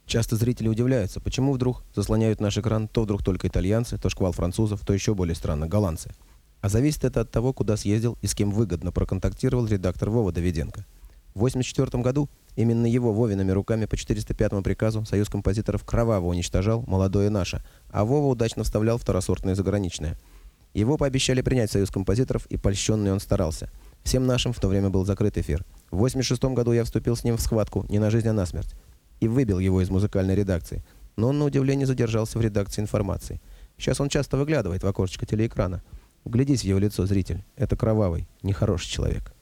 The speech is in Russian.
Часто зрители удивляются, почему вдруг заслоняют наш экран то вдруг только итальянцы, то шквал французов, то еще более странно голландцы. А зависит это от того, куда съездил и с кем выгодно проконтактировал редактор Вова Давиденко. В 1984 году именно его Вовиными руками по 405 приказу Союз композиторов кроваво уничтожал «Молодое наше», а Вова удачно вставлял второсортное заграничное. Его пообещали принять в Союз композиторов, и польщенный он старался. Всем нашим в то время был закрыт эфир. В 1986 году я вступил с ним в схватку не на жизнь, а на смерть. И выбил его из музыкальной редакции. Но он, на удивление, задержался в редакции информации. Сейчас он часто выглядывает в окошечко телеэкрана. Вглядись в его лицо, зритель. Это кровавый, нехороший человек.